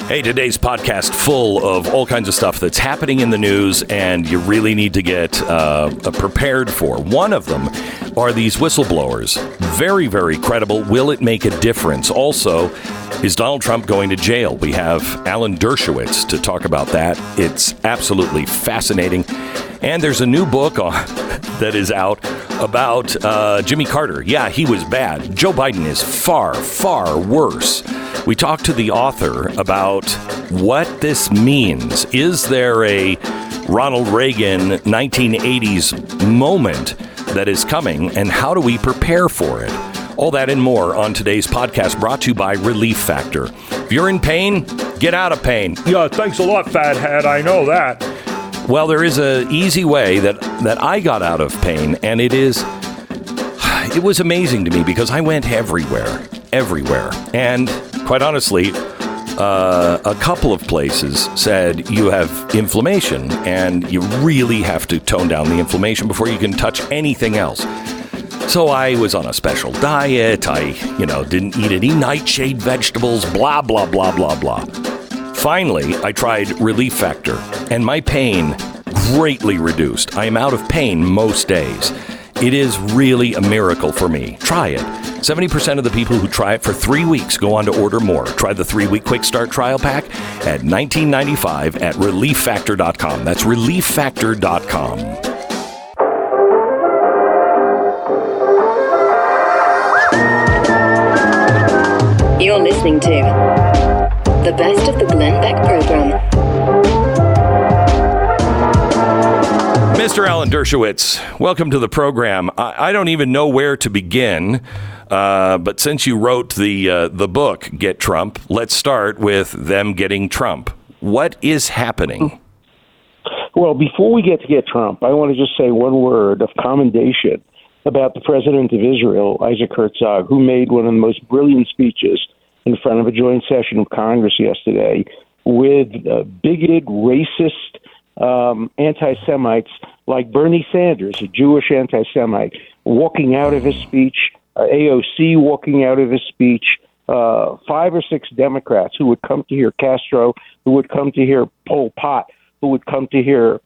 Hey, today's podcast full of all kinds of stuff that's happening in the news and you really need to get prepared for. One of them are these whistleblowers. Very, very credible. Will it make a difference? Also, is Donald Trump going to jail? We have Alan Dershowitz to talk about that. It's absolutely fascinating. And there's a new book that is out about Jimmy Carter. Yeah, he was bad. Joe Biden is far, far worse. We talked to the author about what this means. Is there a Ronald Reagan 1980s moment that is coming, and how do we prepare for it? All that and more on today's podcast, brought to you by Relief Factor. If you're in pain, get out of pain. Yeah, thanks a lot, fathead. I know that. Well, there is an easy way that I got out of pain, and it was amazing to me because I went everywhere. And quite honestly, a couple of places said you have inflammation and you really have to tone down the inflammation before you can touch anything else. So I was on a special diet. I, didn't eat any nightshade vegetables, blah, blah, blah, blah, blah. Finally, I tried Relief Factor and my pain greatly reduced. I am out of pain most days. It is really a miracle for me. Try it. 70% of the people who try it for 3 weeks go on to order more. Try the 3-week quick start trial pack at $19.95 at relieffactor.com. That's relieffactor.com. You're listening to the best of the Glenn Beck program. Mr. Alan Dershowitz, welcome to the program. I don't even know where to begin, but since you wrote the book, Get Trump, let's start with them getting Trump. What is happening? Well, before we get to Get Trump, I want to just say one word of commendation about the president of Israel, Isaac Herzog, who made one of the most brilliant speeches in front of a joint session of Congress yesterday with bigoted, racist anti-Semites like Bernie Sanders, a Jewish anti-Semite, walking out of his speech, AOC walking out of his speech, 5 or 6 Democrats who would come to hear Castro, who would come to hear Pol Pot, who would come to hear,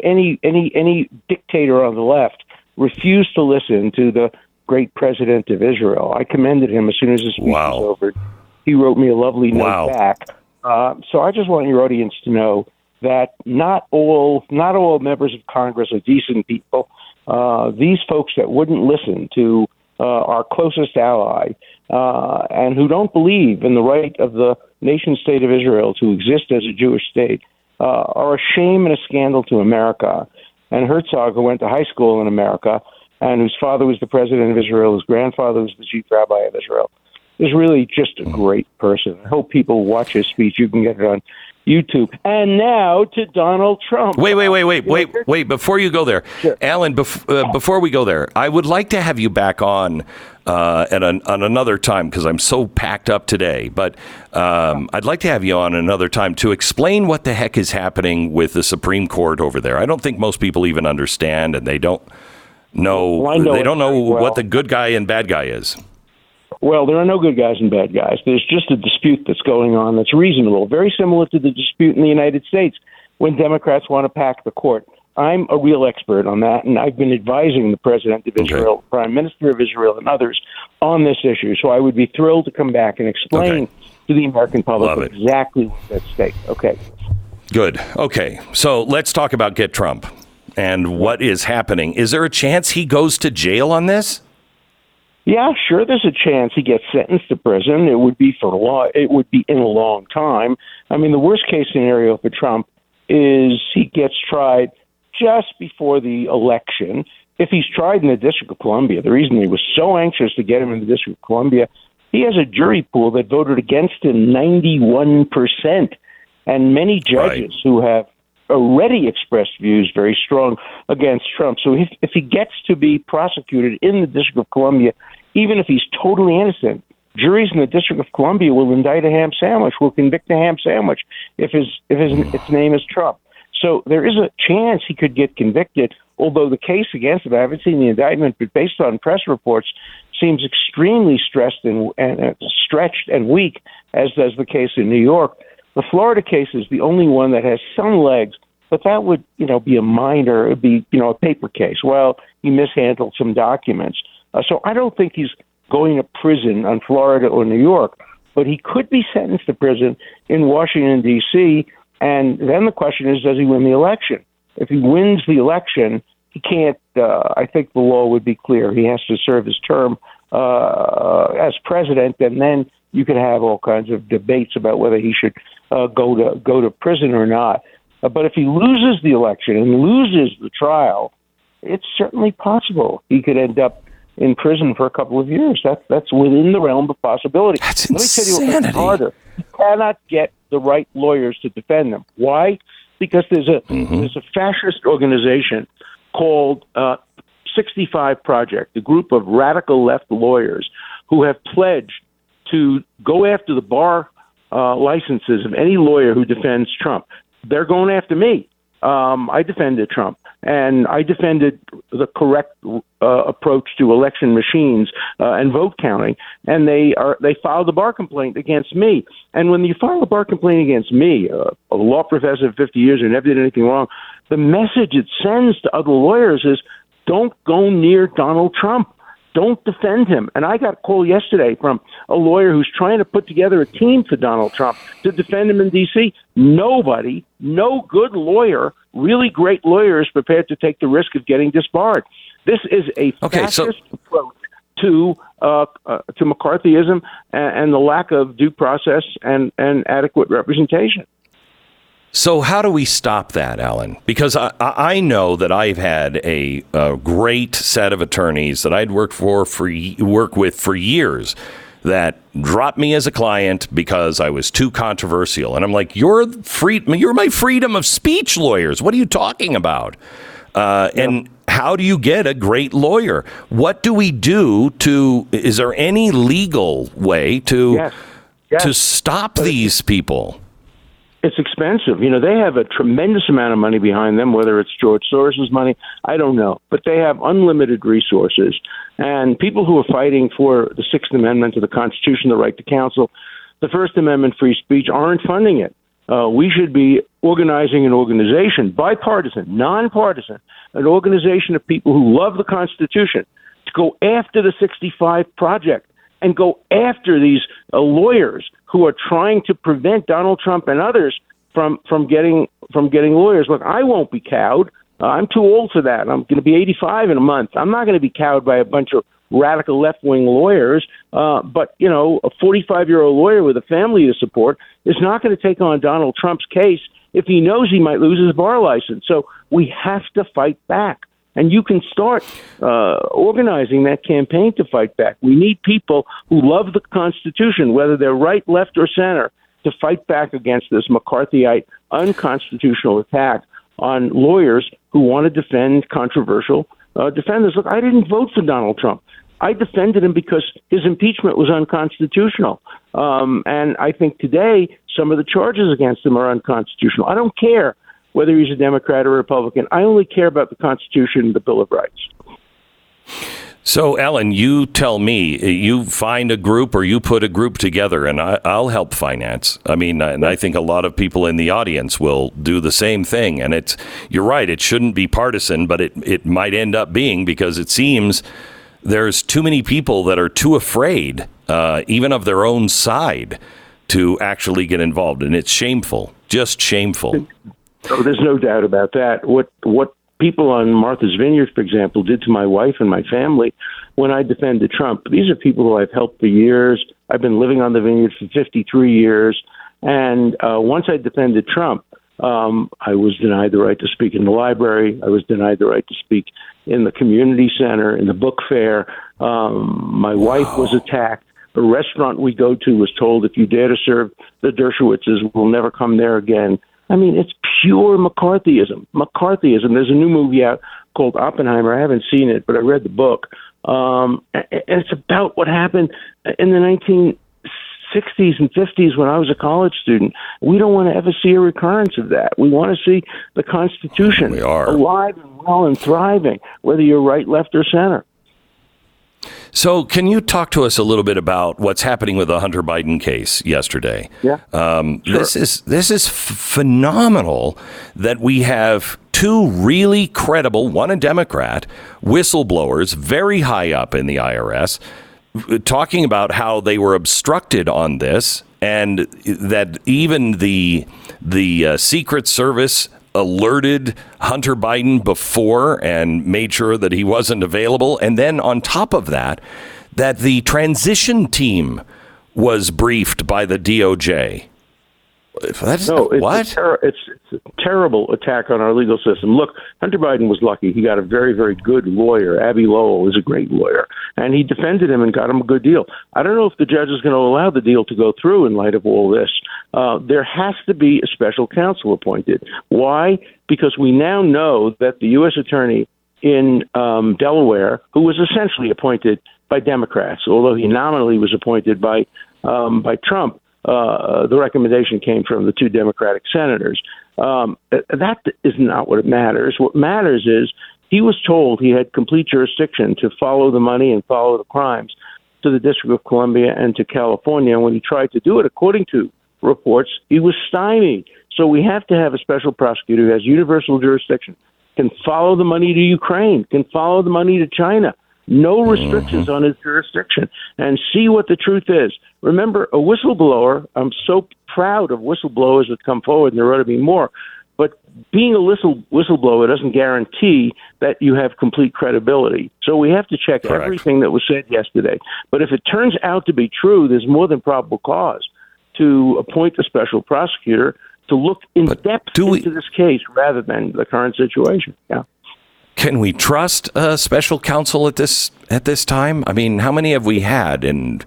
any dictator on the left refused to listen to the great president of Israel. I commended him as soon as his speech was over. He wrote me a lovely note back. So I just want your audience to know that not all members of Congress are decent people. These folks that wouldn't listen to our closest ally and who don't believe in the right of the nation-state of Israel to exist as a Jewish state are a shame and a scandal to America. And Herzog, who went to high school in America and whose father was the president of Israel, his grandfather was the chief rabbi of Israel, is really just a great person. I hope people watch his speech. You can get it on YouTube. And now to Donald Trump. Wait, before you go there. Sure. Alan, before we go there, I would like to have you back on another time because I'm so packed up today. But I'd like to have you on another time to explain what the heck is happening with the Supreme Court over there. I don't think most people even understand, and they don't know. Well, they don't know what the good guy and bad guy is. Well, there are no good guys and bad guys. There's just a dispute that's going on that's reasonable, very similar to the dispute in the United States when Democrats want to pack the court. I'm a real expert on that, and I've been advising the president of Israel, Prime Minister of Israel, and others on this issue. So I would be thrilled to come back and explain to the American public exactly what's at stake. Okay. Good. Okay. So let's talk about Get Trump and what is happening. Is there a chance he goes to jail on this? Yeah, sure. There's a chance he gets sentenced to prison. It would be It would be in a long time. I mean, the worst case scenario for Trump is he gets tried just before the election. If he's tried in the District of Columbia, the reason he was so anxious to get him in the District of Columbia, he has a jury pool that voted against him 91%, and many judges who have already expressed views very strong against Trump. So if he gets to be prosecuted in the District of Columbia, even if he's totally innocent, juries in the District of Columbia will indict a ham sandwich, will convict a ham sandwich if its name is Trump. So there is a chance he could get convicted, although the case against him, I haven't seen the indictment, but based on press reports, seems extremely stressed and stretched and weak, as does the case in New York. The Florida case is the only one that has some legs, but that would, be a minor, it'd be, a paper case. Well, he mishandled some documents. So I don't think he's going to prison on Florida or New York, but he could be sentenced to prison in Washington, D.C., and then the question is, does he win the election? If he wins the election, he can't, I think the law would be clear. He has to serve his term as president, and then you could have all kinds of debates about whether he should go to prison or not. But if he loses the election and loses the trial, it's certainly possible he could end up in prison for a couple of years. That's within the realm of possibility. That's Let me tell you what's harder. You cannot get the right lawyers to defend them. Why? Because there's a fascist organization called 65 Project, a group of radical left lawyers who have pledged to go after the bar licenses of any lawyer who defends Trump. They're going after me. I defended Trump, and I defended the correct approach to election machines and vote counting. And they filed a bar complaint against me. And when you file a bar complaint against me, a law professor of 50 years who never did anything wrong, the message it sends to other lawyers is, don't go near Donald Trump. Don't defend him. And I got a call yesterday from a lawyer who's trying to put together a team for Donald Trump to defend him in D.C. Nobody, no good lawyer, really great lawyer is prepared to take the risk of getting disbarred. This is a fascist approach to McCarthyism and the lack of due process and adequate representation. So how do we stop that, Alan? Because I know that I've had a great set of attorneys that I'd work with for years that dropped me as a client because I was too controversial. And I'm like, you're my freedom of speech lawyers. What are you talking about? And how do you get a great lawyer? What do we do is there any legal way to stop these people? It's expensive. They have a tremendous amount of money behind them, whether it's George Soros' money, I don't know. But they have unlimited resources. And people who are fighting for the Sixth Amendment to the Constitution, the right to counsel, the First Amendment, free speech, aren't funding it. We should be organizing an organization, bipartisan, nonpartisan, an organization of people who love the Constitution to go after the 65 Project and go after these lawyers who are trying to prevent Donald Trump and others from getting lawyers. Look, I won't be cowed. I'm too old for that. I'm going to be 85 in a month. I'm not going to be cowed by a bunch of radical left-wing lawyers. But a 45-year-old lawyer with a family to support is not going to take on Donald Trump's case if he knows he might lose his bar license. So we have to fight back. And you can start organizing that campaign to fight back. We need people who love the Constitution, whether they're right, left, or center, to fight back against this McCarthyite unconstitutional attack on lawyers who want to defend controversial defenders. Look, I didn't vote for Donald Trump. I defended him because his impeachment was unconstitutional. And I think today some of the charges against him are unconstitutional. I don't care whether he's a Democrat or Republican. I only care about the Constitution and the Bill of Rights. So, Alan, you tell me, you find a group or you put a group together, and I'll help finance. I mean, and I think a lot of people in the audience will do the same thing. And you're right, it shouldn't be partisan, but it might end up being, because it seems there's too many people that are too afraid, even of their own side, to actually get involved. And it's shameful, just shameful. Oh, there's no doubt about that. What people on Martha's Vineyard, for example, did to my wife and my family when I defended Trump. These are people who I've helped for years. I've been living on the vineyard for 53 years. And once I defended Trump, I was denied the right to speak in the library. I was denied the right to speak in the community center, in the book fair. My wife was attacked. A restaurant we go to was told, if you dare to serve the Dershowitzes, we'll never come there again. I mean, it's pure McCarthyism. There's a new movie out called Oppenheimer. I haven't seen it, but I read the book. And it's about what happened in the 1960s and 50s when I was a college student. We don't want to ever see a recurrence of that. We want to see the Constitution alive and well and thriving, whether you're right, left, or center. So can you talk to us a little bit about what's happening with the Hunter Biden case yesterday? Yeah. Sure. This is phenomenal that we have two really credible, one a Democrat, whistleblowers very high up in the IRS, talking about how they were obstructed on this, and that even the Secret Service alerted Hunter Biden before and made sure that he wasn't available. And then on top of that, that the transition team was briefed by the DOJ. It's a terrible attack on our legal system. Look, Hunter Biden was lucky. He got a very, very good lawyer. Abby Lowell is a great lawyer, and he defended him and got him a good deal. I don't know if the judge is going to allow the deal to go through in light of all this. There has to be a special counsel appointed. Why? Because we now know that the U.S. attorney in Delaware, who was essentially appointed by Democrats, although he nominally was appointed by Trump, the recommendation came from the two Democratic senators. That is not what matters. What matters is he was told he had complete jurisdiction to follow the money and follow the crimes to the District of Columbia and to California. And when he tried to do it, according to reports, he was stymied. So we have to have a special prosecutor who has universal jurisdiction, can follow the money to Ukraine, can follow the money to China, no restrictions on his jurisdiction, and see what the truth is. Remember, a whistleblower, I'm so proud of whistleblowers that come forward, and there ought to be more, but being a whistleblower doesn't guarantee that you have complete credibility. So we have to check Correct. everything that was said yesterday. But if it turns out to be true, there's more than probable cause to appoint a special prosecutor to look in depth into this case rather than the current situation. Yeah. Can we trust a special counsel at this time? I mean, how many have we had? And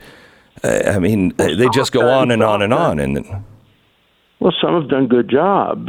they just go on and on and on. And well, some have done good jobs.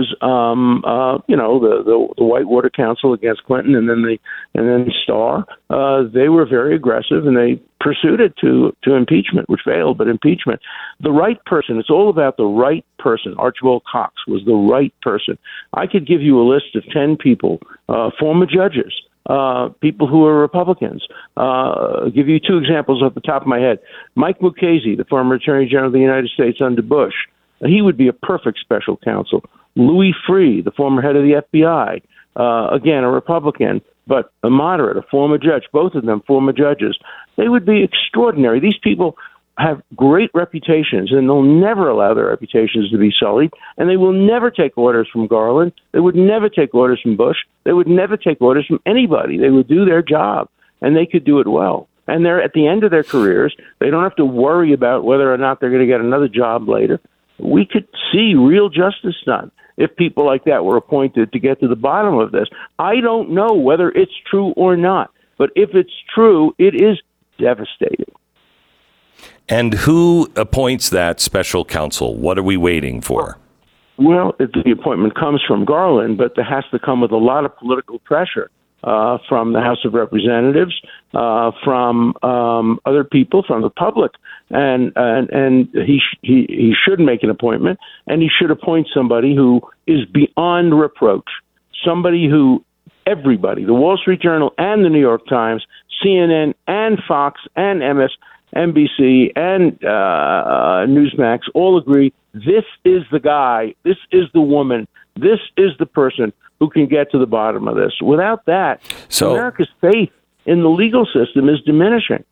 The Whitewater Council against Clinton, and then Starr. They were very aggressive, and they pursued it to impeachment, which failed. But impeachment, the right person. It's all about the right person. Archibald Cox was the right person. I could give you a list of 10 people, former judges, people who are Republicans. I'll give you two examples off the top of my head. Mike Mukasey, the former Attorney General of the United States under Bush. He would be a perfect special counsel. Louis Freeh, the former head of the FBI, again, a Republican, but a moderate, a former judge, both of them former judges. They would be extraordinary. These people have great reputations, and they'll never allow their reputations to be sullied, and they will never take orders from Garland. They would never take orders from Bush. They would never take orders from anybody. They would do their job, and they could do it well. And they're at the end of their careers. They don't have to worry about whether or not they're going to get another job later. We could see real justice done if people like that were appointed to get to the bottom of this. I don't know whether it's true or not, but if it's true, it is devastating. And who appoints that special counsel? What are we waiting for? Well, the appointment comes from Garland, but there has to come with a lot of political pressure from the House of Representatives, from other people, from the public. And he should make an appointment, and he should appoint somebody who is beyond reproach, somebody who everybody, the Wall Street Journal and the New York Times, CNN and Fox and MSNBC and Newsmax all agree this is the guy, this is the woman, this is the person who can get to the bottom of this. Without that, America's faith in the legal system is diminishing.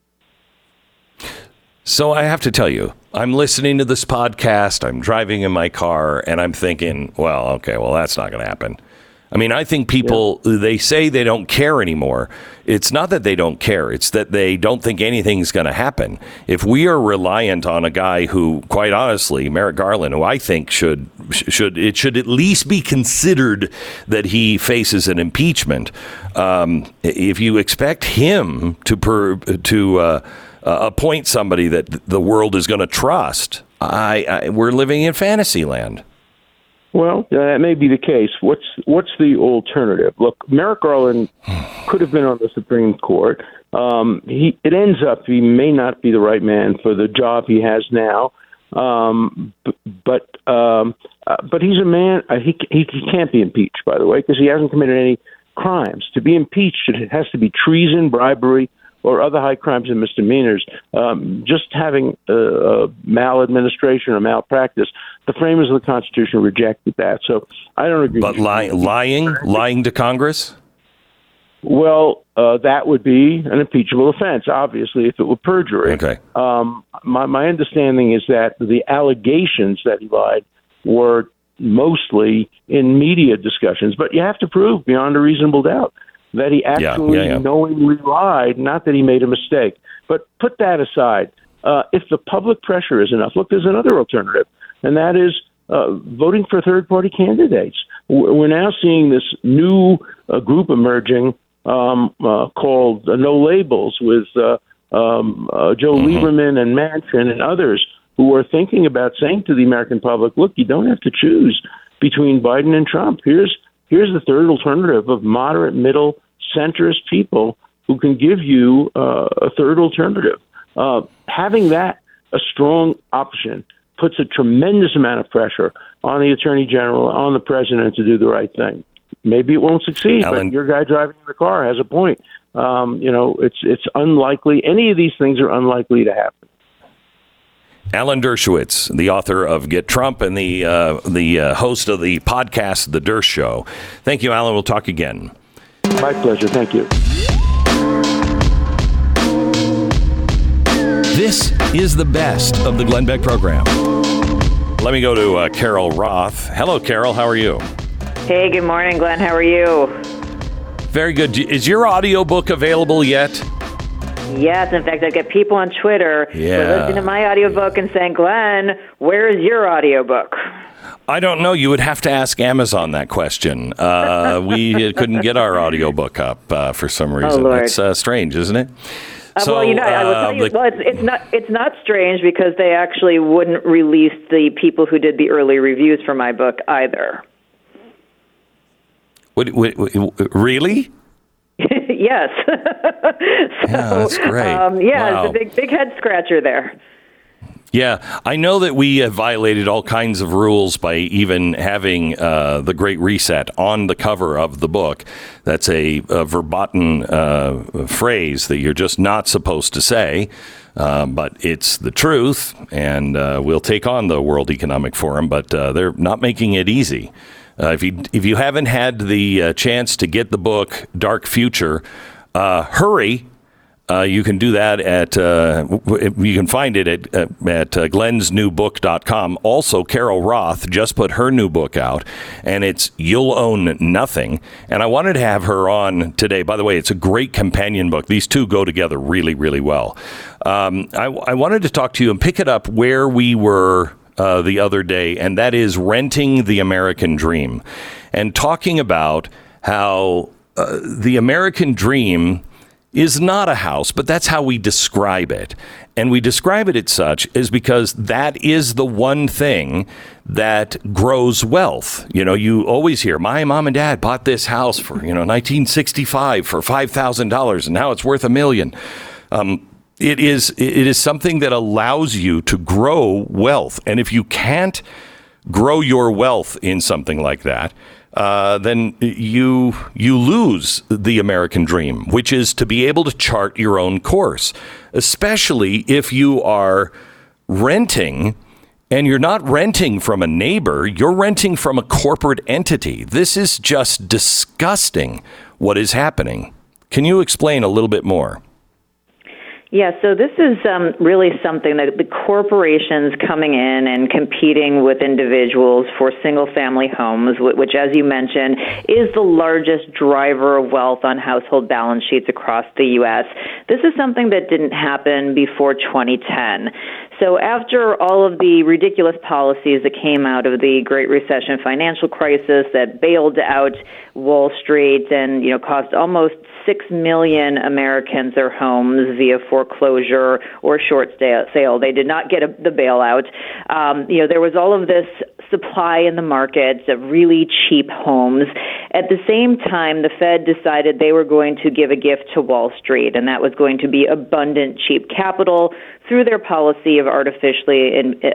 So I have to tell you, I'm listening to this podcast, I'm driving in my car, and I'm thinking, well, that's not going to happen. I mean, I think people, they say they don't care anymore. It's not that they don't care. It's that they don't think anything's going to happen. If we are reliant on a guy who, quite honestly, Merrick Garland, who I think should at least be considered that he faces an impeachment. If you expect him to appoint somebody that the world is going to trust, we're living in fantasy land. Well, that may be the case. What's the alternative? Look, Merrick Garland could have been on the Supreme Court. It ends up he may not be the right man for the job he has now. But he's a man. He can't be impeached, by the way, because he hasn't committed any crimes. To be impeached, it has to be treason, bribery, or other high crimes and misdemeanors. Just having maladministration or malpractice, the framers of the Constitution rejected that. So I don't agree. But lying to Congress? Well, that would be an impeachable offense, obviously, if it were perjury. Okay. My understanding is that the allegations that he lied were mostly in media discussions, but you have to prove beyond a reasonable doubt that he actually knowingly lied, not that he made a mistake. But put that aside. If the public pressure is enough, look, there's another alternative, and that is voting for third-party candidates. We're now seeing this new group emerging called No Labels with Joe Lieberman and Manchin and others who are thinking about saying to the American public, look, you don't have to choose between Biden and Trump. Here's the third alternative of moderate, middle, centrist people who can give you a third alternative. Having that, a strong option, puts a tremendous amount of pressure on the Attorney General, on the President to do the right thing. Maybe it won't succeed, but your guy driving in the car has a point. It's unlikely. Any of these things are unlikely to happen. Alan Dershowitz, the author of Get Trump and the host of the podcast, The Dersh Show. Thank you, Alan. We'll talk again. My pleasure. Thank you. This is the best of the Glenn Beck program. Let me go to Carol Roth. Hello, Carol. How are you? Hey, good morning, Glenn. How are you? Very good. Is your audiobook available yet? Yes. In fact, I get people on Twitter who are listening to my audiobook and saying, Glenn, where is your audiobook? I don't know. You would have to ask Amazon that question. We couldn't get our audiobook up for some reason. Oh, Lord. It's strange, isn't it? So, I will tell you. It's not strange because they actually wouldn't release the people who did the early reviews for my book either. Really? Yes. That's great. Wow. It's a big head scratcher there. Yeah, I know that we have violated all kinds of rules by even having the Great Reset on the cover of the book. That's a verboten phrase that you're just not supposed to say, but it's the truth, and we'll take on the World Economic Forum, but they're not making it easy. If you haven't had the chance to get the book Dark Future, hurry. You can do that you can find it at glensnewbook.com. Also, Carol Roth just put her new book out, and it's You'll Own Nothing. And I wanted to have her on today. By the way, it's a great companion book. These two go together really, really well. I wanted to talk to you and pick it up where we were the other day, and that is renting the American dream, and talking about how the American dream is not a house, but that's how we describe it. And we describe it as such is because that is the one thing that grows wealth. You know, you always hear, my mom and dad bought this house for, 1965 for $5,000, and now it's worth $1 million. It is something that allows you to grow wealth. And if you can't grow your wealth in something like that, then you lose the American dream, which is to be able to chart your own course, especially if you are renting and you're not renting from a neighbor, you're renting from a corporate entity. This is just disgusting what is happening. Can you explain a little bit more? Yeah, so this is really something that the corporations coming in and competing with individuals for single-family homes, which, as you mentioned, is the largest driver of wealth on household balance sheets across the U.S. This is something that didn't happen before 2010. So after all of the ridiculous policies that came out of the Great Recession financial crisis that bailed out Wall Street and, cost almost 6 million Americans their homes via foreclosure or short sale. They did not get the bailout. There was all of this supply in the market of really cheap homes. At the same time, the Fed decided they were going to give a gift to Wall Street, and that was going to be abundant, cheap capital through their policy of artificially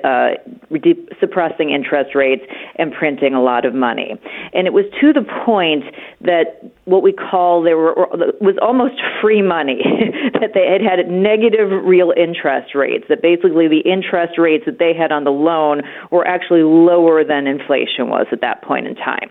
suppressing interest rates and printing a lot of money. And it was to the point that what we call was almost free money, that they had negative real interest rates, that basically the interest rates that they had on the loan were actually lower than inflation was at that point in time.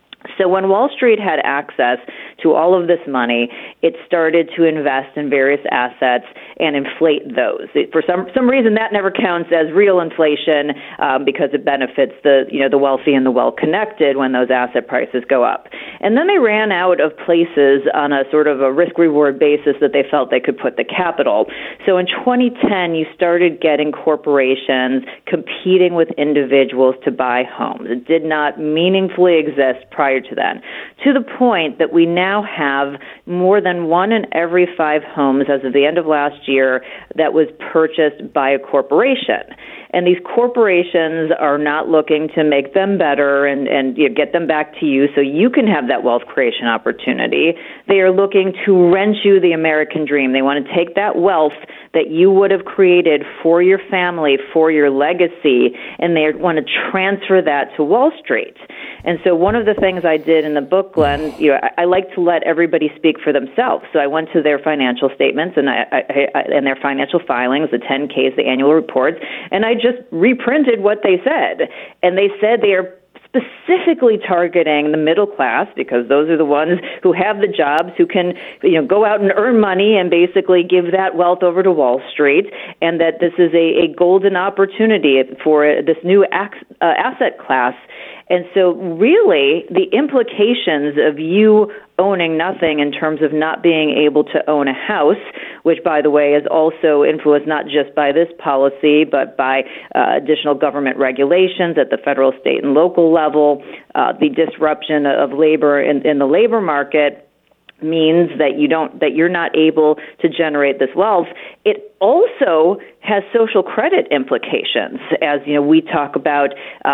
So when Wall Street had access to all of this money, it started to invest in various assets and inflate those. For some reason, that never counts as real inflation because it benefits the wealthy and the well-connected when those asset prices go up. And then they ran out of places on a sort of a risk-reward basis that they felt they could put the capital. So in 2010, you started getting corporations competing with individuals to buy homes. It did not meaningfully exist prior to then, to the point that we now have more than 1 in every 5 homes as of the end of last year that was purchased by a corporation. And these corporations are not looking to make them better and get them back to you so you can have that wealth creation opportunity. They are looking to rent you the American dream. They want to take that wealth that you would have created for your family, for your legacy, and they want to transfer that to Wall Street. And so one of the things I did in the book, Glenn, I like to let everybody speak for themselves. So I went to their financial statements and their financial filings, the 10-Ks, the annual reports, and I just reprinted what they said. And they said they are specifically targeting the middle class because those are the ones who have the jobs, who can go out and earn money and basically give that wealth over to Wall Street, and that this is a golden opportunity for this new asset class. And so really the implications of you owning nothing in terms of not being able to own a house, which, by the way, is also influenced not just by this policy, but by additional government regulations at the federal, state, and local level, the disruption of labor in the labor market means that you're not able to generate this wealth. It also has social credit implications, as we talk about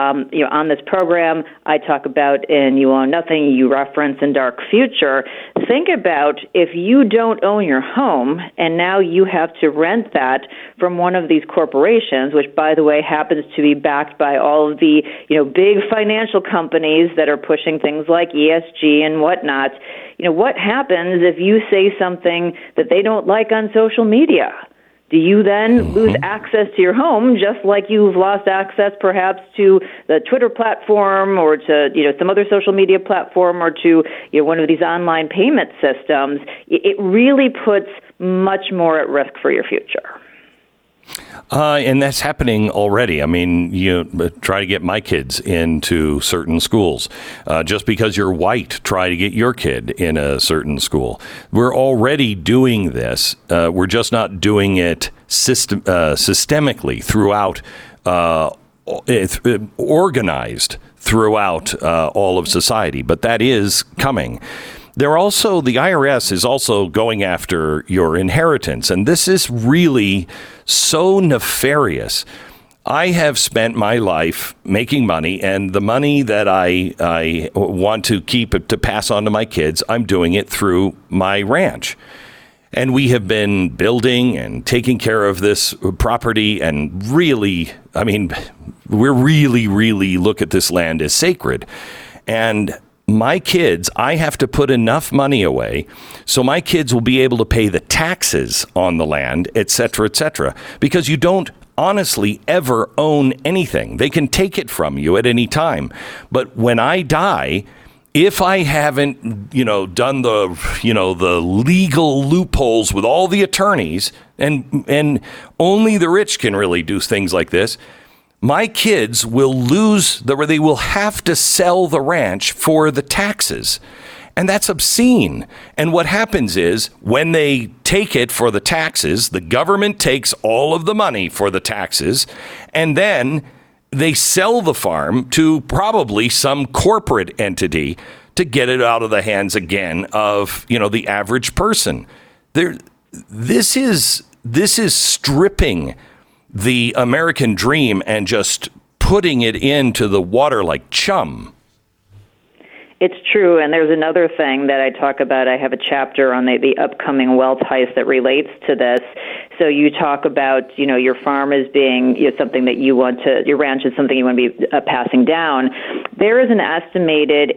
on this program. I talk about in You Own Nothing, you reference in Dark Future. Think about if you don't own your home and now you have to rent that from one of these corporations, which, by the way, happens to be backed by all of the big financial companies that are pushing things like ESG and whatnot. What happens if you say something that they don't like on social media? Do you then lose access to your home, just like you've lost access perhaps to the Twitter platform or to some other social media platform or to one of these online payment systems? It really puts much more at risk for your future. And that's happening already. I mean, you try to get my kids into certain schools. Just because you're white, try to get your kid in a certain school. We're already doing this. We're just not doing it systemically throughout, organized throughout all of society. But that is coming. The IRS is also going after your inheritance, and this is really so nefarious. I have spent my life making money, and the money that I want to keep to pass on to my kids, I'm doing it through my ranch. And we have been building and taking care of this property, and really, we really look at this land as sacred. And my kids, I have to put enough money away so my kids will be able to pay the taxes on the land, et cetera, because you don't honestly ever own anything. They can take it from you at any time. But when I die, if I haven't, done the legal loopholes with all the attorneys, and only the rich can really do things like this, my kids will they will have to sell the ranch for the taxes. And that's obscene. And what happens is when they take it for the taxes, the government takes all of the money for the taxes, and then they sell the farm to probably some corporate entity to get it out of the hands again of, the average person. This is stripping the American dream and just putting it into the water like chum. It's true, and there's another thing that I talk about. I have a chapter on the upcoming wealth heist that relates to this. So you talk about, your farm as being something that you want to, your ranch is something you want to be passing down. There is an estimated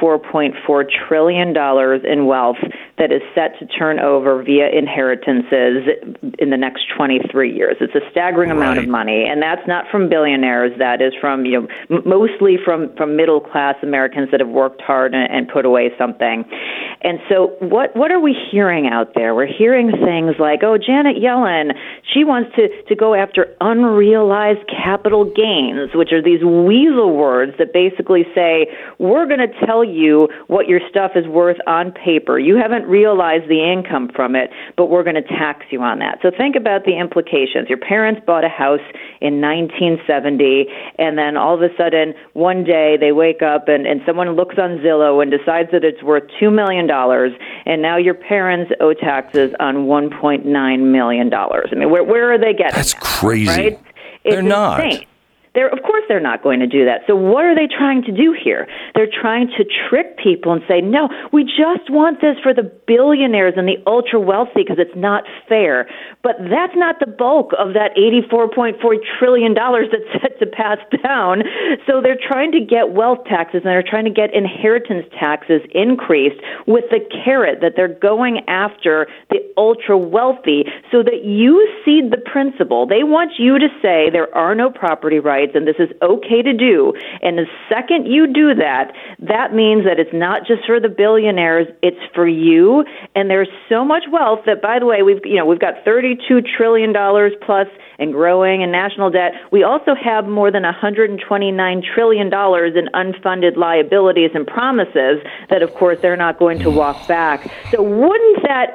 $84.4 trillion in wealth that is set to turn over via inheritances in the next 23 years. It's a staggering amount of money, and that's not from billionaires. That is from, mostly from middle-class Americans that have worked hard and put away something. And so what are we hearing out there? We're hearing things like, Janet Yellen, she wants to go after unrealized capital gains, which are these weasel words that basically say, we're going to tell you what your stuff is worth on paper. You haven't realized the income from it, but we're going to tax you on that. So think about the implications. Your parents bought a house in 1970, and then all of a sudden, one day they wake up and someone looks on Zillow and decides that it's worth $2 million, and now your parents owe taxes on $1.9 million. I mean, where are they getting That's that, crazy. right? They're not. Insane. Of course they're not going to do that. So what are they trying to do here? They're trying to trick people and say, no, we just want this for the billionaires and the ultra-wealthy because it's not fair. But that's not the bulk of that $84.4 trillion that's set to pass down. So they're trying to get wealth taxes and they're trying to get inheritance taxes increased with the carrot that they're going after the ultra-wealthy so that you cede the principle. They want you to say there are no property rights and this is okay to do. And the second you do that, that means that it's not just for the billionaires, it's for you. And there's so much wealth that, by the way, we've got $32 trillion plus and growing in national debt. We also have more than $129 trillion in unfunded liabilities and promises that, of course, they're not going to walk back. So wouldn't that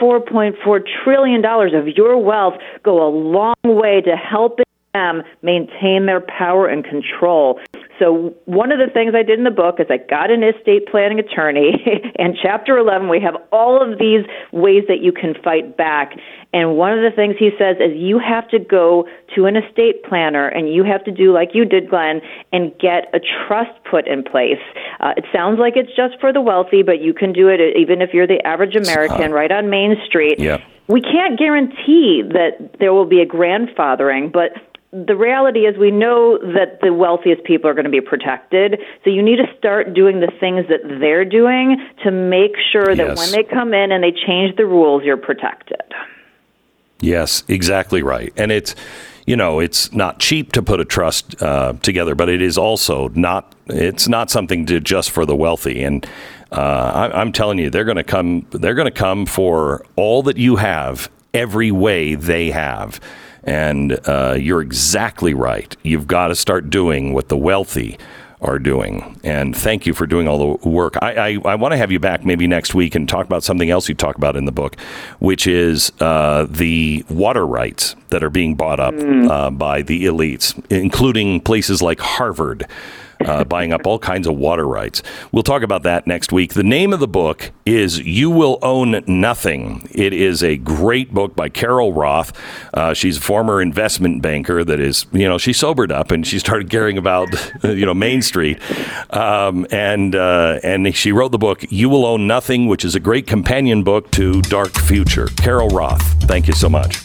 $84.4 trillion of your wealth go a long way to helping them maintain their power and control? So one of the things I did in the book is I got an estate planning attorney, and Chapter 11, we have all of these ways that you can fight back. And one of the things he says is you have to go to an estate planner and you have to do like you did, Glenn, and get a trust put in place. It sounds like it's just for the wealthy, but you can do it even if you're the average American right on Main Street. Yeah. We can't guarantee that there will be a grandfathering, but the reality is we know that the wealthiest people are going to be protected. So you need to start doing the things that they're doing to make sure that when they come in and they change the rules, you're protected. Yes, exactly right. And it's not cheap to put a trust together, but it is also it's not something to just for the wealthy. And I'm telling you, they're going to come for all that you have every way they have. And you're exactly right. You've got to start doing what the wealthy are doing. And thank you for doing all the work. I want to have you back maybe next week and talk about something else you talk about in the book, which is the water rights that are being bought up by the elites, including places like Harvard. Buying up all kinds of water rights. We'll talk about that next week. The name of the book is You Will Own Nothing. It is a great book by Carol Roth. She's a former investment banker that is, she sobered up and she started caring about, Main Street. And she wrote the book You Will Own Nothing, which is a great companion book to Dark Future. Carol Roth, thank you so much.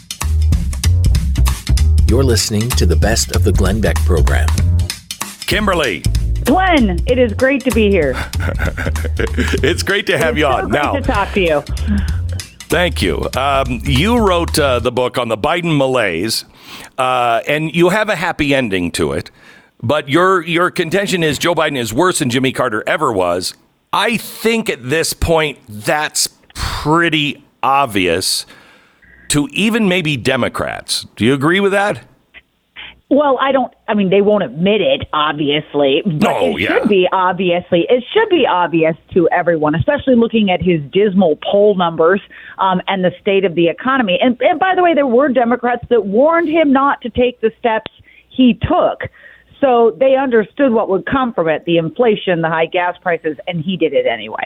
You're listening to the Best of the Glenn Beck program. Kimberly. Glenn, it is great to be here. It's great to have you on. Great to talk to you. Thank you. You wrote the book on the Biden malaise, and you have a happy ending to it. But your contention is Joe Biden is worse than Jimmy Carter ever was. I think at this point that's pretty obvious to even maybe Democrats. Do you agree with that? Well, they won't admit it, obviously, but should be obvious to everyone, especially looking at his dismal poll numbers and the state of the economy. And by the way, there were Democrats that warned him not to take the steps he took. So they understood what would come from it, the inflation, the high gas prices, and he did it anyway.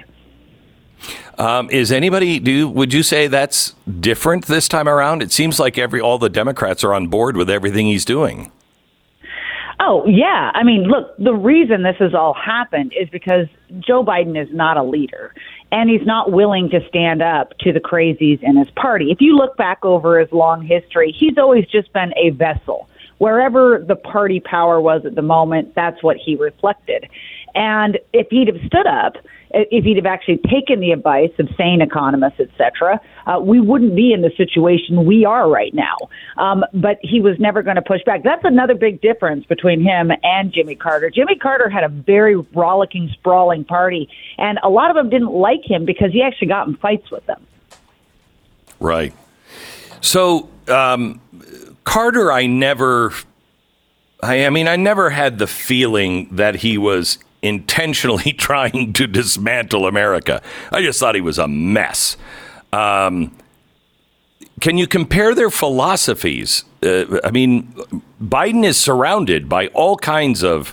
Would you say that's different this time around? It seems like all the Democrats are on board with everything he's doing. Oh, yeah. I mean, look, the reason this has all happened is because Joe Biden is not a leader, and he's not willing to stand up to the crazies in his party. If you look back over his long history, he's always just been a vessel. Wherever the party power was at the moment, that's what he reflected. And if he'd have stood up, if he'd have actually taken the advice of sane economists, et cetera, we wouldn't be in the situation we are right now. But he was never going to push back. That's another big difference between him and Jimmy Carter. Jimmy Carter had a very rollicking, sprawling party, and a lot of them didn't like him because he actually got in fights with them. Right. So, Carter, I never had the feeling that he was intentionally trying to dismantle America. I just thought he was a mess. Can you compare their philosophies? Biden is surrounded by all kinds of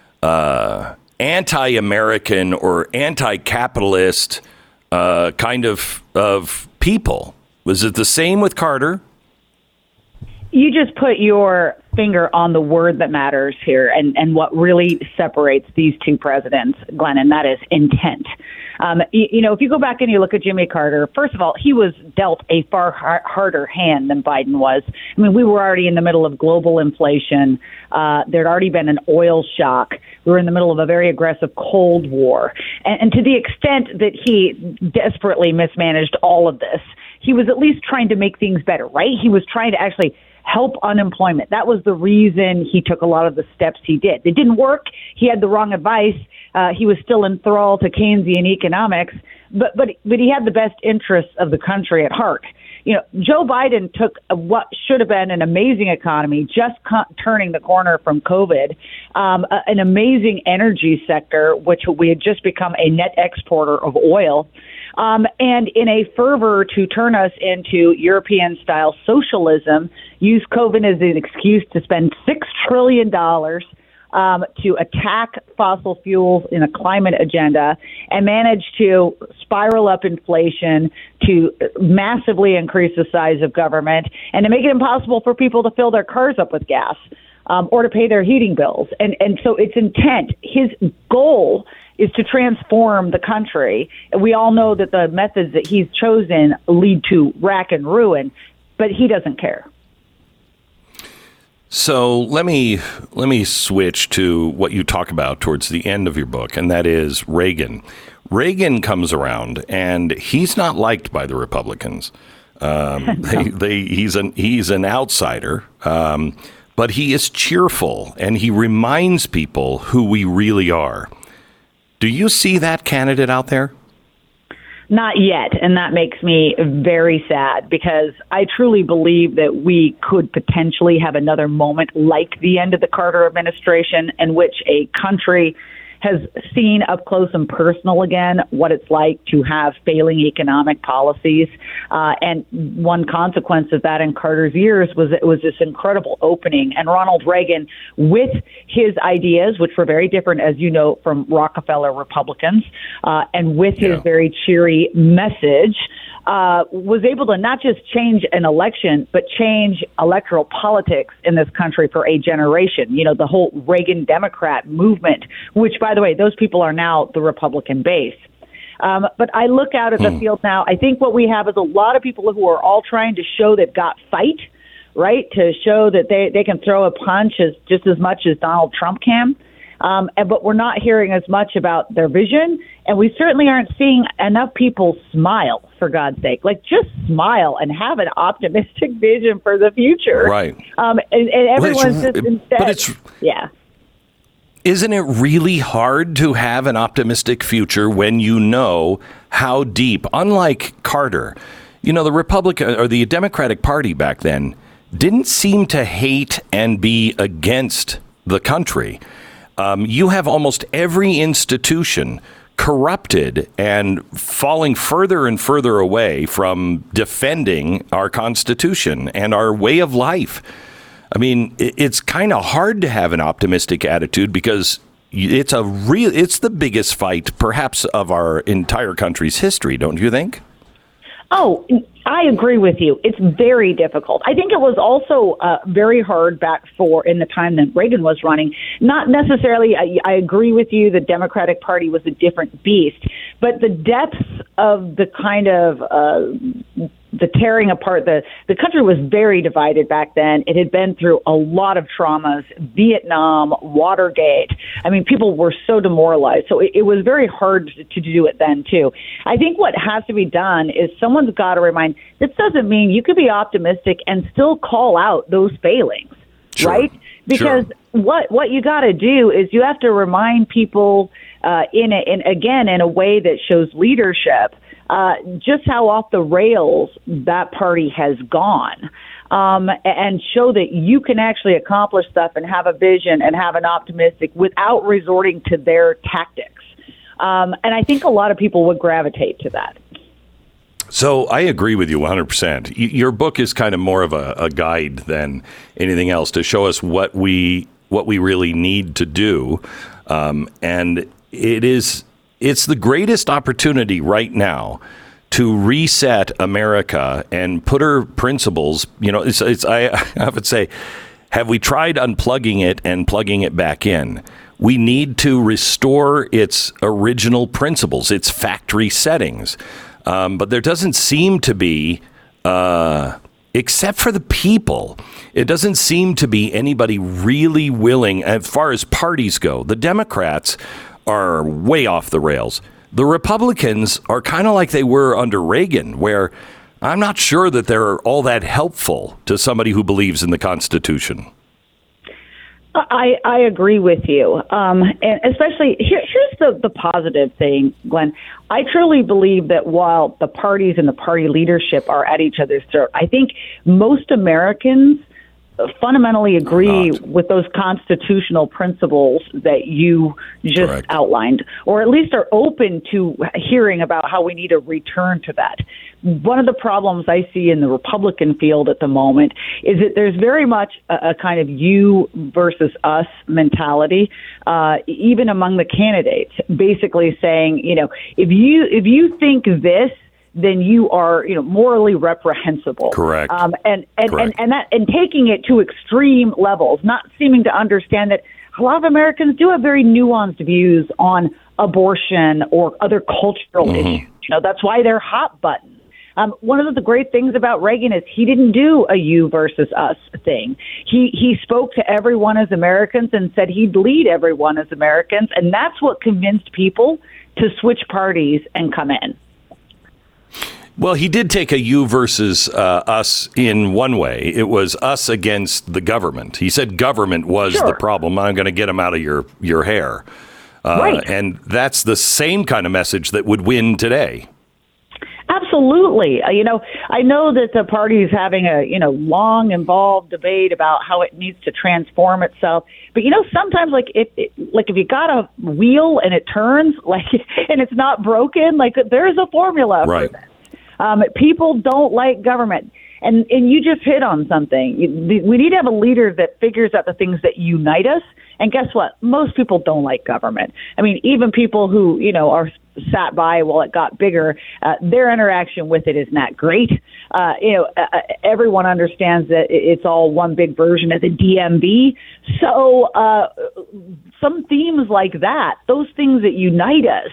anti-American or anti-capitalist kind of people. Was it the same with Carter? You just put your finger on the word that matters here and what really separates these two presidents, Glenn, and that is intent. If you go back and you look at Jimmy Carter, first of all, he was dealt a far harder hand than Biden was. I mean, we were already in the middle of global inflation. There'd already been an oil shock. We were in the middle of a very aggressive Cold War. And to the extent that he desperately mismanaged all of this, he was at least trying to make things better, right? He was trying to actually help unemployment. That was the reason he took a lot of the steps he did. It didn't work. He had the wrong advice. He was still enthralled to Keynesian economics, but he had the best interests of the country at heart. Joe Biden took what should have been an amazing economy, just turning the corner from COVID, an amazing energy sector, which we had just become a net exporter of oil, and in a fervor to turn us into European-style socialism, use COVID as an excuse to spend $6 trillion to attack fossil fuels in a climate agenda and manage to spiral up inflation, to massively increase the size of government, and to make it impossible for people to fill their cars up with gas or to pay their heating bills. And so it's intent. His goal is to transform the country. And we all know that the methods that he's chosen lead to rack and ruin, but he doesn't care. So let me switch to what you talk about towards the end of your book, and that is Reagan. Reagan comes around, and he's not liked by the Republicans. He's an outsider, but he is cheerful, and he reminds people who we really are. Do you see that candidate out there? Not yet, and that makes me very sad because I truly believe that we could potentially have another moment like the end of the Carter administration in which a country has seen up close and personal again what it's like to have failing economic policies. And one consequence of that in Carter's years was it was this incredible opening. And Ronald Reagan, with his ideas, which were very different, as you know, from Rockefeller Republicans, and with his very cheery message, was able to not just change an election, but change electoral politics in this country for a generation. You know, the whole Reagan Democrat movement, which, by the way, those people are now the Republican base. But I look out at the field now. I think what we have is a lot of people who are all trying to show they've got fight, right, to show that they can throw a punch just as much as Donald Trump can. But we're not hearing as much about their vision, and we certainly aren't seeing enough people smile, for God's sake. Like, just smile and have an optimistic vision for the future. Right. And everyone's just instead. Yeah. Isn't it really hard to have an optimistic future when you know how deep, unlike Carter, you know, the Republican or the Democratic Party back then didn't seem to hate and be against the country. You have almost every institution corrupted and falling further and further away from defending our Constitution and our way of life. I mean, it's kind of hard to have an optimistic attitude because it's the biggest fight, perhaps, of our entire country's history, don't you think? Oh, I agree with you. It's very difficult. I think it was also very hard back in the time that Reagan was running. Not necessarily, I agree with you, the Democratic Party was a different beast, but the depths of the kind of the tearing apart, the country was very divided back then. It had been through a lot of traumas, Vietnam, Watergate. I mean, people were so demoralized. So it was very hard to do it then, too. I think what has to be done is someone's got to remind, this doesn't mean you could be optimistic and still call out those failings, right? Because what you got to do is you have to remind people in a way that shows leadership just how off the rails that party has gone, and show that you can actually accomplish stuff and have a vision and have an optimistic without resorting to their tactics. And I think a lot of people would gravitate to that. So I agree with you 100%. Your book is kind of more of a guide than anything else to show us what we really need to do. And it's the greatest opportunity right now to reset America and put her principles. You know, I would say, have we tried unplugging it and plugging it back in? We need to restore its original principles, its factory settings. But there doesn't seem to be, except for the people, it doesn't seem to be anybody really willing, as far as parties go. The Democrats are way off the rails. The Republicans are kind of like they were under Reagan, where I'm not sure that they're all that helpful to somebody who believes in the Constitution. I agree with you. And especially, here's the positive thing, Glenn. I truly believe that while the parties and the party leadership are at each other's throat, I think most Americans fundamentally agree with those constitutional principles that you just outlined, or at least are open to hearing about how we need to return to that. One of the problems I see in the Republican field at the moment is that there's very much a kind of you versus us mentality, even among the candidates, basically saying, if you think this, then you are, morally reprehensible. Correct. And taking it to extreme levels, not seeming to understand that a lot of Americans do have very nuanced views on abortion or other cultural issues. That's why they're hot buttons. One of the great things about Reagan is he didn't do a you versus us thing. He spoke to everyone as Americans and said he'd lead everyone as Americans, and that's what convinced people to switch parties and come in. Well, he did take a you versus us in one way. It was us against the government. He said government was the problem. I'm going to get them out of your hair. Right. And that's the same kind of message that would win today. Absolutely. I know that the party is having a, long, involved debate about how it needs to transform itself. But, sometimes, if you got a wheel and it turns, and it's not broken, there's a formula for that. People don't like government. And you just hit on something. We need to have a leader that figures out the things that unite us. And guess what? Most people don't like government. I mean, even people who, are sat by while it got bigger, their interaction with it is not great. Everyone understands that it's all one big version of the DMV. So some themes like that, those things that unite us,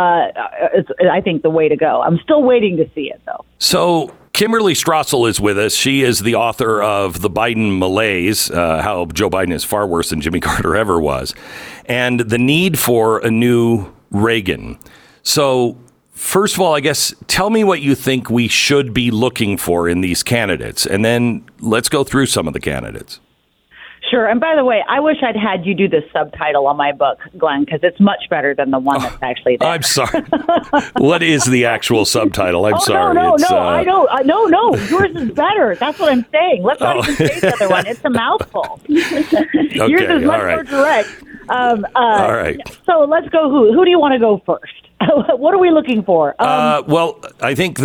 is, I think, the way to go. I'm still waiting to see it, though. So Kimberly Strassel is with us. She is the author of The Biden Malaise, how Joe Biden is far worse than Jimmy Carter ever was, and the need for a new Reagan. So first of all, I guess, tell me what you think we should be looking for in these candidates, and then let's go through some of the candidates. Sure. And by the way, I wish I'd had you do the subtitle on my book, Glenn, because it's much better than the one that's actually there. I'm sorry. What is the actual subtitle? I'm sorry. No, I don't. No. Yours is better. That's what I'm saying. Let's not even say the other one. It's a mouthful. Okay, yours is much more direct. All right. So let's go. Who do you want to go first? What are we looking for? Well, I think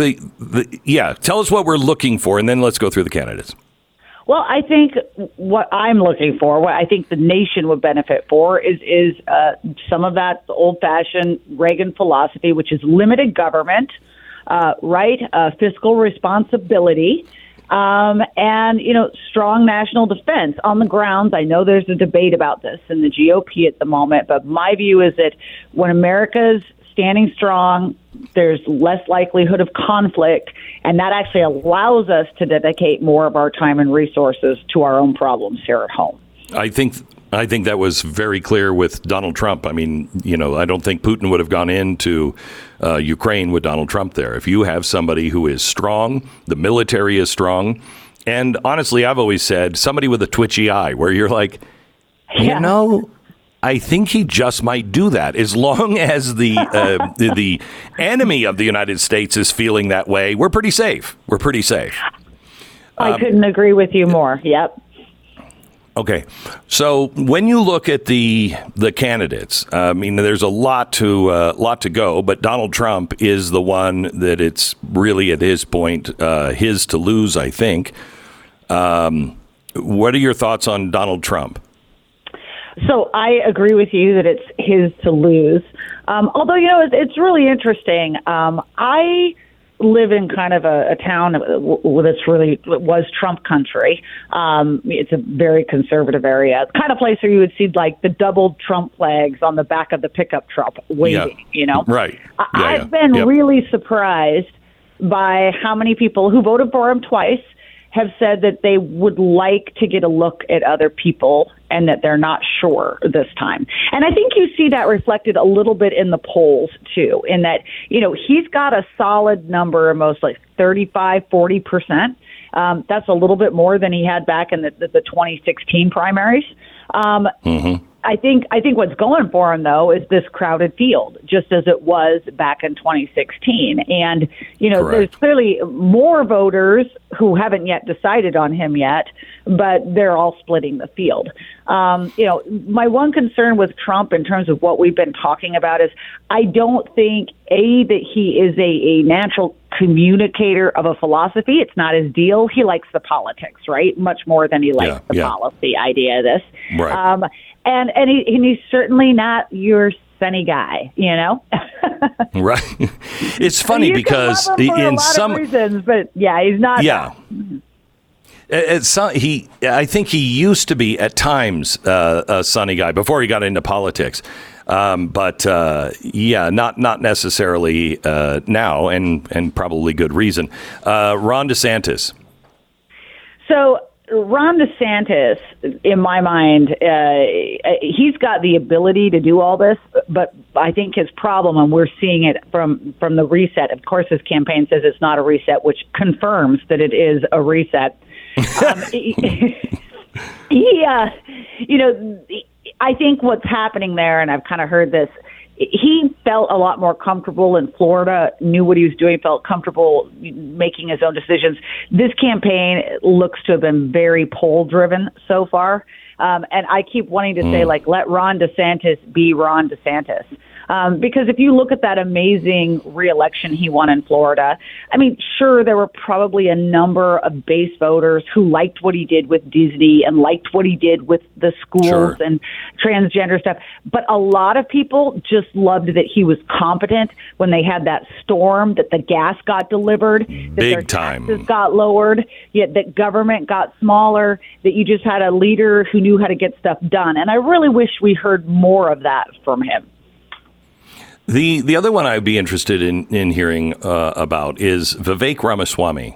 tell us what we're looking for, and then let's go through the candidates. Well, I think what I'm looking for, what I think the nation would benefit for, is some of that old-fashioned Reagan philosophy, which is limited government, right? Fiscal responsibility. And, strong national defense on the grounds. I know there's a debate about this in the GOP at the moment, but my view is that when America's standing strong, there's less likelihood of conflict, and that actually allows us to dedicate more of our time and resources to our own problems here at home. I think that was very clear with Donald Trump. I mean, I don't think Putin would have gone into Ukraine with Donald Trump there. If you have somebody who is strong, the military is strong, and honestly, I've always said somebody with a twitchy eye where you're like, I think he just might do that as long as the enemy of the United States is feeling that way. We're pretty safe. I couldn't agree with you more. Yep. Okay, so when you look at the candidates, I mean, there's a lot to go, but Donald Trump is the one that it's really at his point, his to lose, I think. What are your thoughts on Donald Trump? So I agree with you that it's his to lose. Although, it's really interesting. I live in kind of a town that's really was Trump country. It's a very conservative area. It's the kind of place where you would see like the double Trump flags on the back of the pickup truck waving, Right. I've been really surprised by how many people who voted for him twice have said that they would like to get a look at other people and that they're not sure this time. And I think you see that reflected a little bit in the polls, too, in that, he's got a solid number, most like 35, 40%. That's a little bit more than he had back in the 2016 primaries. I think what's going for him, though, is this crowded field, just as it was back in 2016. And, there's clearly more voters who haven't yet decided on him yet, but they're all splitting the field. My one concern with Trump in terms of what we've been talking about is I don't think, that he is a natural communicator of a philosophy. It's not his deal. He likes the politics, right? Much more than he likes the policy idea of this. Right. And he's certainly not your sunny guy, Right. It's funny because in some reasons, but he's not. Yeah. I think he used to be at times a sunny guy before he got into politics. But not necessarily now, and probably good reason. Ron DeSantis. So Ron DeSantis, in my mind, he's got the ability to do all this, but I think his problem, and we're seeing it from the reset. Of course, his campaign says it's not a reset, which confirms that it is a reset. I think what's happening there, and I've kind of heard this, he felt a lot more comfortable in Florida, knew what he was doing, felt comfortable making his own decisions. This campaign looks to have been very poll-driven so far. And I keep wanting to say, let Ron DeSantis be Ron DeSantis. Because if you look at that amazing re-election he won in Florida, I mean, sure, there were probably a number of base voters who liked what he did with Disney and liked what he did with the schools and transgender stuff. But a lot of people just loved that he was competent when they had that storm, that the gas got delivered, that their taxes got lowered, yet that government got smaller, that you just had a leader who knew how to get stuff done. And I really wish we heard more of that from him. The other one I'd be interested in hearing about is Vivek Ramaswamy.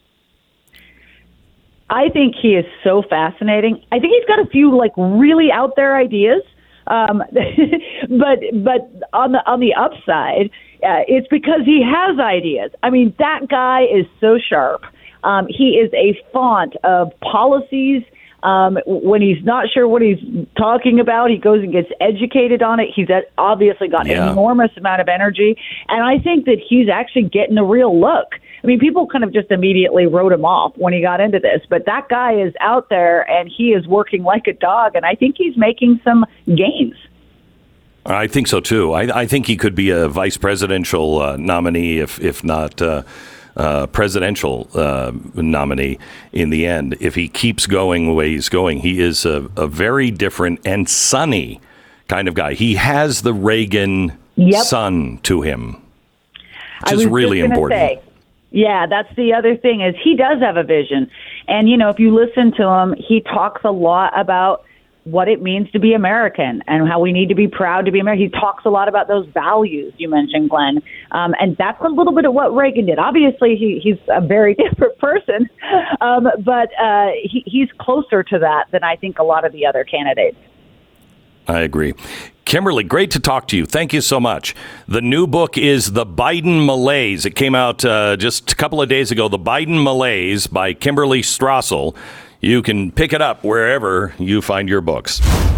I think he is so fascinating. I think he's got a few really out there ideas, but on the upside, it's because he has ideas. I mean, that guy is so sharp. He is a font of policies. When he's not sure what he's talking about, he goes and gets educated on it. He's obviously got an enormous amount of energy. And I think that he's actually getting a real look. I mean, people kind of just immediately wrote him off when he got into this. But that guy is out there, and he is working like a dog. And I think he's making some gains. I think so, too. I think he could be a vice presidential nominee, if not presidential nominee in the end. If he keeps going the way he's going, he is a very different and sunny kind of guy. He has the Reagan sun to him. which is really important. Yeah, that's the other thing is he does have a vision. And, if you listen to him, he talks a lot about what it means to be American and how we need to be proud to be American. He talks a lot about those values you mentioned, Glenn. And that's a little bit of what Reagan did. Obviously, he's a very different person, but he's closer to that than I think a lot of the other candidates. I agree. Kimberly, great to talk to you. Thank you so much. The new book is The Biden Malaise. It came out just a couple of days ago. The Biden Malaise by Kimberly Strassel. You can pick it up wherever you find your books.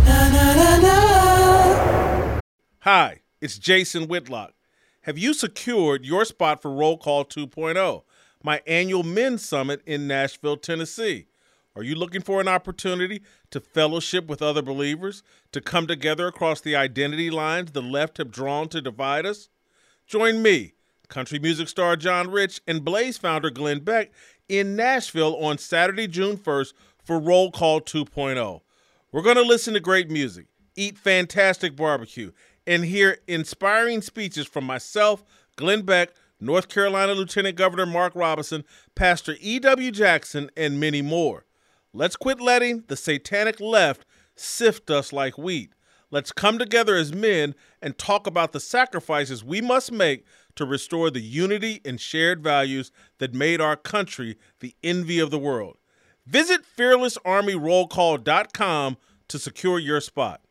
Hi, it's Jason Whitlock. Have you secured your spot for Roll Call 2.0, my annual men's summit in Nashville, Tennessee? Are you looking for an opportunity to fellowship with other believers, to come together across the identity lines the left have drawn to divide us? Join me, country music star John Rich, and Blaze founder Glenn Beck in Nashville on Saturday, June 1st for Roll Call 2.0. We're going to listen to great music, eat fantastic barbecue, and hear inspiring speeches from myself, Glenn Beck, North Carolina Lieutenant Governor Mark Robinson, Pastor E.W. Jackson, and many more. Let's quit letting the satanic left sift us like wheat. Let's come together as men and talk about the sacrifices we must make to restore the unity and shared values that made our country the envy of the world. Visit fearlessarmyrollcall.com to secure your spot.